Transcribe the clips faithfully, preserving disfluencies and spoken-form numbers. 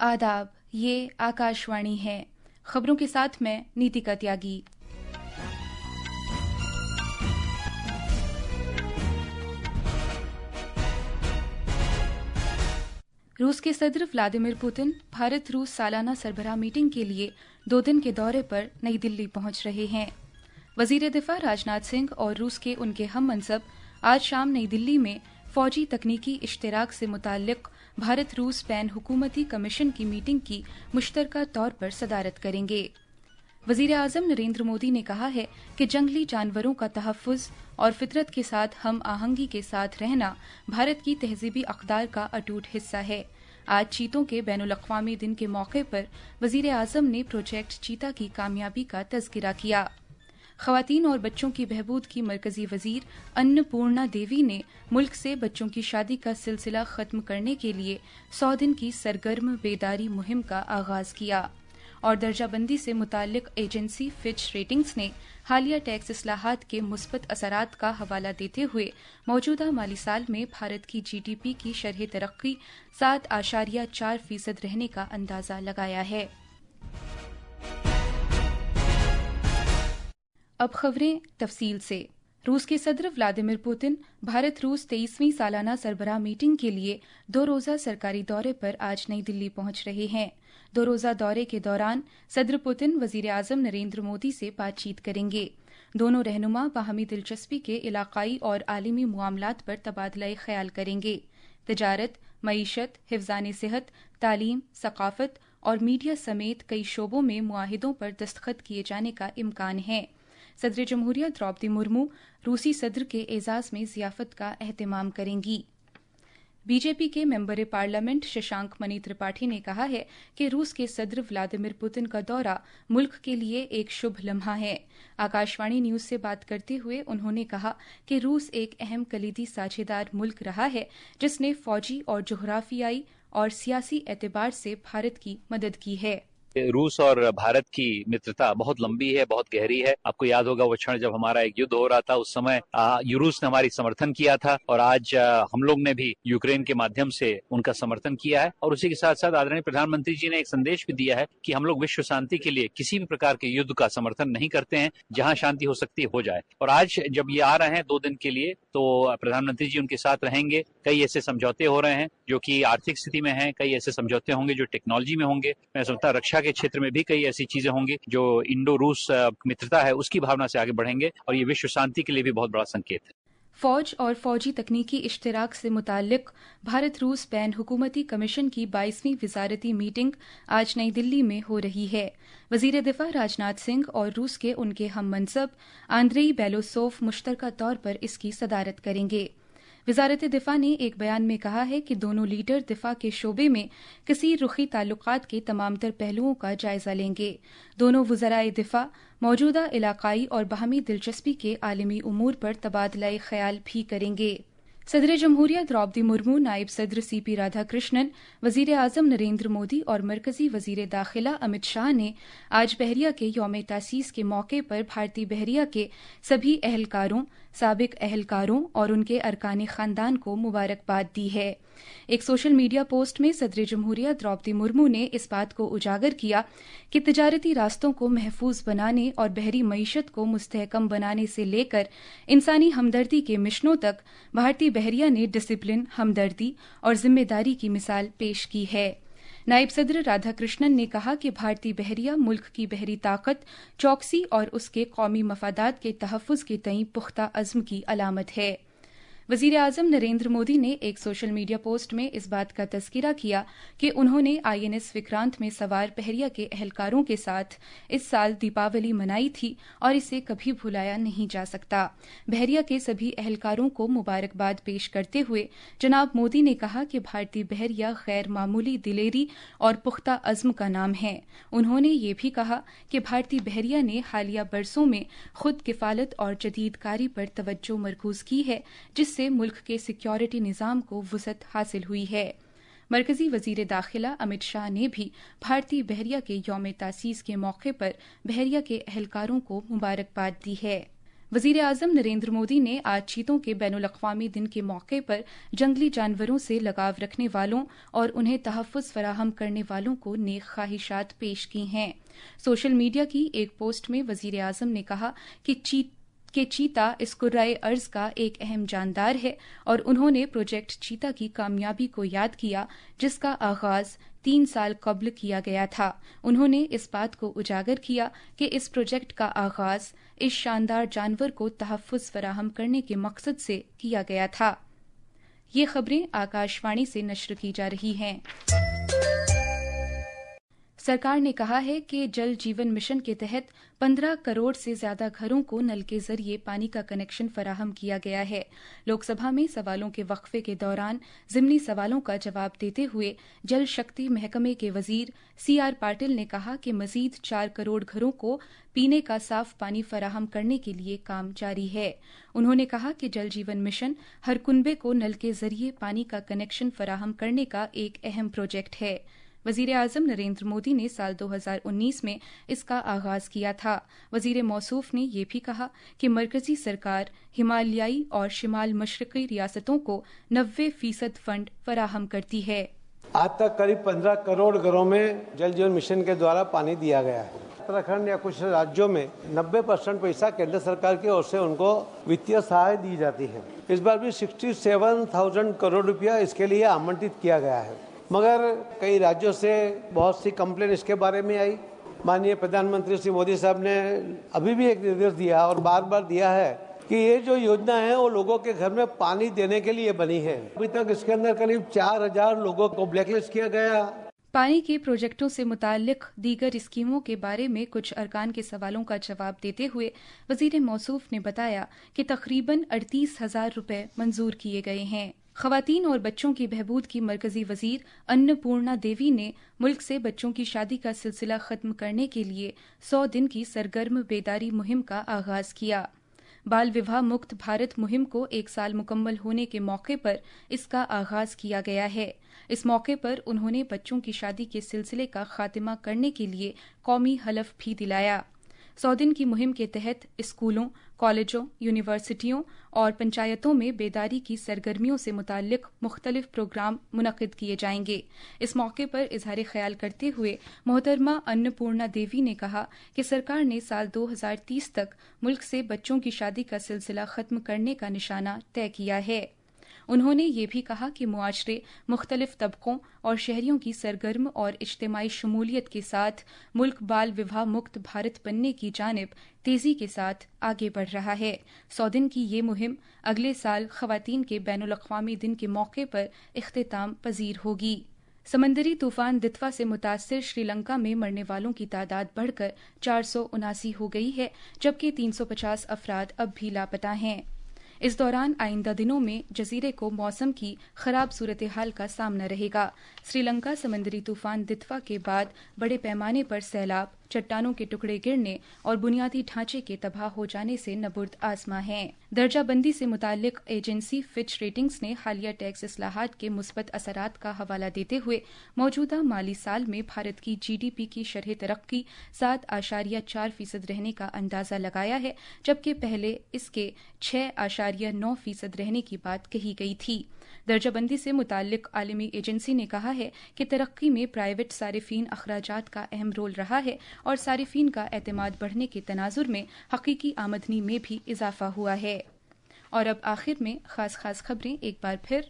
आदाब, ये आकाशवाणी है। खबरों के साथ मैं नीतिका त्यागी। रूस के सदर व्लादिमीर पुतिन भारत रूस सालाना सरबराह मीटिंग के लिए दो दिन के दौरे पर नई दिल्ली पहुंच रहे हैं। वजीर दिफा राजनाथ सिंह और रूस के उनके हम मनसब आज शाम नई दिल्ली में फौजी तकनीकी इश्तराक से मुताल्लिक भारत रूस बैन हुकूमती कमीशन की मीटिंग की मुश्तरका तौर पर सदारत करेंगे। वजीर आज़म नरेंद्र मोदी ने कहा है कि जंगली जानवरों का तहफ़्फ़ुज़ और फितरत के साथ हम आहंगी के साथ रहना भारत की तहज़ीबी अक़दार का अटूट हिस्सा है। आज चीतों के बैनुल-अक़वामी दिन के मौके पर वजीर आज़म ने प्रोजेक्ट चीता की कामयाबी का तज़किरा किया। ख़वातीन और बच्चों की बहबूद की मरकज़ी वज़ीर अन्नपूर्णा देवी ने मुल्क से बच्चों की शादी का सिलसिला ख़त्म करने के लिए सौ दिन की सरगर्म बेदारी मुहिम का आगाज़ किया और दर्जाबंदी से मुताल्लिक एजेंसी फिच रेटिंग्स ने हालिया टैक्स इस्लाहात के मुस्बत असरात का हवाला देते हुए मौजूदा माली साल में भारत की जी डी पी की शरह तरक्की सात आशारिया चार फीसद रहने का अंदाज़ा लगाया है। अब खबरें तफसील से। रूस के सदर व्लादिमीर पुतिन भारत रूस तेईसवीं सालाना सरबराह मीटिंग के लिए दो रोज़ा सरकारी दौरे पर आज नई दिल्ली पहुंच रहे हैं। दो रोज़ा दौरे के दौरान सदर पुतिन वजीर आज़म नरेंद्र मोदी से बातचीत करेंगे। दोनों रहनुमा बाहमी दिलचस्पी के इलाकाई और आलमी मामलात पर तबादला ख्याल करेंगे। तजारत, मईशत, हिफ्ज़ान सेहत, तालीम, सकाफत और मीडिया समेत कई शोबों में मुआहिदों पर दस्तखत किए जाने का इम्कान है। सदर जमहूरिया द्रौपदी मुर्मू रूसी सदर के एजाज में ज़ियाफत का एहतमाम करेंगी। बीजेपी के मेंबर पार्लियामेंट शशांक मणि त्रिपाठी ने कहा है कि रूस के सदर व्लादिमीर पुतिन का दौरा मुल्क के लिए एक शुभ लम्हा है। आकाशवाणी न्यूज से बात करते हुए उन्होंने कहा कि रूस एक अहम कलीदी साझेदार मुल्क रहा है जिसने फौजी और जोग्राफियाई और सियासी एतबार से भारत की मदद की है। रूस और भारत की मित्रता बहुत लंबी है, बहुत गहरी है। आपको याद होगा वो क्षण जब हमारा एक युद्ध हो रहा था, उस समय रूस ने हमारी समर्थन किया था और आज आ, हम लोग ने भी यूक्रेन के माध्यम से उनका समर्थन किया है। और उसी के साथ साथ आदरणीय प्रधानमंत्री जी ने एक संदेश भी दिया है कि हम लोग विश्व शांति के लिए किसी भी प्रकार के युद्ध का समर्थन नहीं करते हैं, जहां शांति हो सकती हो जाए। और आज जब ये आ रहे हैं दो दिन के लिए, तो प्रधानमंत्री जी उनके साथ रहेंगे। कई ऐसे समझौते हो रहे हैं जो कि आर्थिक स्थिति में हैं, कई ऐसे समझौते होंगे जो टेक्नोलॉजी में होंगे। मैं समझता रक्षा के क्षेत्र में भी कई ऐसी चीजें होंगी जो इंडो रूस मित्रता है उसकी भावना से आगे बढ़ेंगे और ये विश्व शांति के लिए भी बहुत बड़ा संकेत है। फौज और फौजी तकनीकी इश्तराक से मुताल्लिक भारत रूस बैन हुकूमती कमीशन की बाईसवीं वजारती मीटिंग आज नई दिल्ली में हो रही है। वजीर दिफा राजनाथ सिंह और रूस के उनके हम मनसब आंद्रेई बेलोसोव मुश्तरका तौर पर इसकी सदारत करेंगे। वजारत दिफा ने एक बयान में कहा है कि दोनों लीडर दिफा के शोबे में किसी रुखी ताल्लुकात के तमाम तर पहलुओं का जायजा लेंगे। दोनों वज़राए दिफा मौजूदा इलाकाई और बाहमी दिलचस्पी के आलमी उमूर पर तबादला ख्याल भी करेंगे। सदर जमहूरिया द्रौपदी मुर्मू, नायब सदर सी पी राधाकृष्णन, वजीर आज़म नरेंद्र मोदी और मरकजी वजीर दाखिला अमित शाह ने आज बहरिया के यौम तासीस के मौके पर भारतीय बहरिया के सभी अहलकारों, साबिक अहलकारों और उनके अरकान खानदान को मुबारकबाद दी है। एक सोशल मीडिया पोस्ट में सदर जमहूरिया द्रौपदी मुर्मू ने इस बात को उजागर किया कि तजारती रास्तों को महफूज बनाने और बहरी मईशत को मुस्तहकम बनाने से लेकर इंसानी हमदर्दी के मिशनों तक भारतीय बहरिया ने डिसिप्लिन, हमदर्दी और जिम्मेदारी की मिसाल पेश की है। नायब सदर राधाकृष्णन ने कहा कि भारतीय बहरिया मुल्क की बहरी ताकत, चौकसी और उसके कौमी मफादात के तहफ़्फ़ुज़ के तईं पुख्ता अज़्म की अलामत है। वज़ीर आज़म नरेंद्र मोदी ने एक सोशल मीडिया पोस्ट में इस बात का तज़किरा किया कि उन्होंने आई एन एस विक्रांत में सवार बहरिया के अहलकारों के साथ इस साल दीपावली मनाई थी और इसे कभी भुलाया नहीं जा सकता। बहरिया के सभी अहलकारों को मुबारकबाद पेश करते हुए जनाब मोदी ने कहा कि भारतीय बहरिया गैर मामूली दिलेरी और पुख्ता अज़्म का नाम है। उन्होंने ये भी कहा कि भारतीय बहरिया ने हालिया बरसों में खुद किफालत और जदीदकारी पर तवज्जो मरकूज की है, जिससे मुल्क के सिक्योरिटी निज़ाम को वुसअत हासिल हुई है। मरकजी वजीर दाखिला अमित शाह ने भी भारतीय बहरिया के यौम तासीस के मौके पर बहरिया के अहलकारों को मुबारकबाद दी है। वजीर आजम नरेंद्र मोदी ने आज चीतों के बैन अल-अक़वामी दिन के मौके पर जंगली जानवरों से लगाव रखने वालों और उन्हें तहफ़्फ़ुज़ फराहम करने वालों को नेक ख्वाहिशात पेश की हैं। सोशल मीडिया की एक पोस्ट में वजीर आजम ने कहा कि ची कि चीता इस कुर्राए अर्ज का एक अहम जानदार है और उन्होंने प्रोजेक्ट चीता की कामयाबी को याद किया, जिसका आगाज तीन साल कब्ल किया गया था। उन्होंने इस बात को उजागर किया कि इस प्रोजेक्ट का आगाज इस शानदार जानवर को तहफ़्फ़ुज़ फराहम करने के मकसद से किया गया था। ये खबरें आकाशवाणी से नश्र की जा रही हैं। सरकार ने कहा है कि जल जीवन मिशन के तहत पंद्रह करोड़ से ज्यादा घरों को नल के जरिए पानी का कनेक्शन फराहम किया गया है। लोकसभा में सवालों के वक्फे के दौरान ज़िमनी सवालों का जवाब देते हुए जल शक्ति महकमे के वजीर सी आर पाटिल ने कहा कि मजीद चार करोड़ घरों को पीने का साफ पानी फराहम करने के लिए काम जारी है। उन्होंने कहा कि जल जीवन मिशन हर कुनबे को नल के जरिए पानी का कनेक्शन फराहम करने का एक अहम प्रोजेक्ट है। वजीर आजम नरेंद्र मोदी ने साल दो हज़ार उन्नीस में इसका आगाज किया था। वजीर मौसूफ ने यह भी कहा कि मरकजी सरकार हिमालयाई और शिमाल मशरकी रियासतों को नब्बे फीसद फंड फराहम करती है। आज तक करीब पंद्रह करोड़ घरों में जल जीवन मिशन के द्वारा पानी दिया गया है। उत्तराखंड या कुछ राज्यों में नब्बे परसेंट पैसा केंद्र सरकार की ओर से उनको वित्तीय सहायता दी जाती है। इस बार भी सड़सठ हज़ार करोड़ रुपया इसके लिए आवंटित किया गया है, मगर कई राज्यों से बहुत सी कंप्लेन इसके बारे में आई। माननीय प्रधानमंत्री श्री मोदी साहब ने अभी भी एक निर्देश दिया और बार बार दिया है कि ये जो योजना है वो लोगों के घर में पानी देने के लिए बनी है। अभी तक इसके अंदर करीब चार हजार लोगों को ब्लैकलिस्ट किया गया। पानी के प्रोजेक्टों से मुताल्लिक दीगर स्कीमों के बारे में कुछ अरकान के सवालों का जवाब देते हुए वजीर मौसूफ ने बताया कि तकरीबन अड़तीस हजार रुपये मंजूर किए गए हैं। खवातीन और बच्चों की बहबूद की मरकजी वजीर अन्नपूर्णा देवी ने मुल्क से बच्चों की शादी का सिलसिला खत्म करने के लिए सौ दिन की सरगर्म बेदारी मुहिम का आगाज किया। बाल विवाह मुक्त भारत मुहिम को एक साल मुकम्मल होने के मौके पर इसका आगाज किया गया है। इस मौके पर उन्होंने बच्चों की शादी के सिलसिले का खात्मा करने के लिए कौमी हलफ भी दिलाया। सौ दिन की मुहिम के तहत स्कूलों, कॉलेजों, यूनिवर्सिटियों और पंचायतों में बेदारी की सरगर्मियों से मुताल्लिक मुख्तलिफ प्रोग्राम मुनक्किद किए जाएंगे। इस मौके पर इजहार ख्याल करते हुए मोहतरमा अन्नपूर्णा देवी ने कहा कि सरकार ने साल दो हज़ार तीस तक मुल्क से बच्चों की शादी का सिलसिला खत्म करने का निशाना तय किया है। उन्होंने ये भी कहा कि मुआशरे मुख्तलिफ तबकों और शहरियों की सरगर्म और इज्तिमाई शमूलियत के साथ मुल्क बाल विवाह मुक्त भारत बनने की जानिब तेजी के साथ आगे बढ़ रहा है। सौ दिन की ये मुहिम अगले साल खवातीन के बैन अल-अक़वामी दिन के मौके पर इख्तिताम पजीर होगी। समंदरी तूफान दितवा से मुतासिर श्रीलंका में मरने वालों की तादाद बढ़कर चार सौ उनासी हो गई है, जबकि तीन सौ पचास अफराद अब भी लापता हैं। इस दौरान आइंदा दिनों में जजीरे को मौसम की खराब सूरत हाल का सामना रहेगा। श्रीलंका समंदरी तूफान दितवा के बाद बड़े पैमाने पर सैलाब, चट्टानों के टुकड़े गिरने और बुनियादी ढांचे के तबाह हो जाने से नबुर्द आजमा है। दर्जाबंदी से मुताल्लिक एजेंसी फिच रेटिंग्स ने हालिया टैक्स इस्लाहात के मुस्बत असरात का हवाला देते हुए मौजूदा माली साल में भारत की जी डी पी की शरह तरक्की सात आशारिया चार फीसद रहने का अंदाजा लगाया है, जबकि पहले इसके छह आशारिया नौ फीसद रहने की बात कही गई थी। दर्जाबंदी से मुताल्लिक आलमी एजेंसी ने कहा है कि तरक्की में प्राइवेट सारिफीन अखराजात का अहम रोल रहा है और सारिफीन का एतमाद बढ़ने के तनाजुर में हकीकी आमदनी में भी इजाफा हुआ है। और अब आखिर में खास खास खबरें एक बार फिर।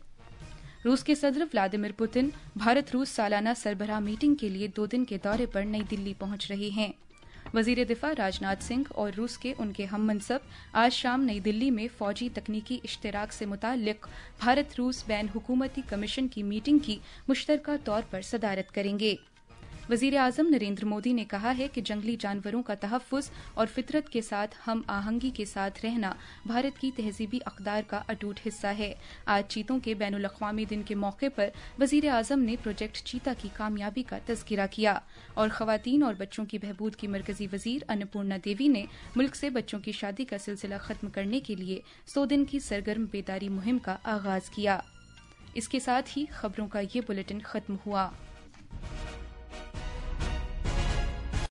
रूस के सदर व्लादिमीर पुतिन भारत रूस सालाना सरबराह मीटिंग के लिए दो दिन के दौरे पर नई दिल्ली पहुंच रहे हैं। वजीर दिफा राजनाथ सिंह और रूस के उनके हम मनसब आज शाम नई दिल्ली में फौजी तकनीकी इश्तराक से मुताल्लिक भारत रूस बैन हुकूमती कमीशन की मीटिंग की मुश्तरका तौर पर सदारत करेंगे। वजीर आजम नरेंद्र मोदी ने कहा है कि जंगली जानवरों का तहफ़्फ़ुज़ और फितरत के साथ हम आहंगी के साथ रहना भारत की तहजीबी अक़दार का अटूट हिस्सा है। आज चीतों के बैन अल-अक़वामी दिन के मौके पर वजीर आजम ने प्रोजेक्ट चीता की कामयाबी का तज़किरा किया और ख़वातीन और बच्चों की बहबूद की मरकजी वजीर अन्नपूर्णा देवी ने मुल्क से बच्चों की शादी का सिलसिला खत्म करने के लिए सौ दिन की सरगर्म बेदारी मुहिम का आगाज किया। इसके साथ ही खबरों का ये बुलेटिन खत्म हुआ।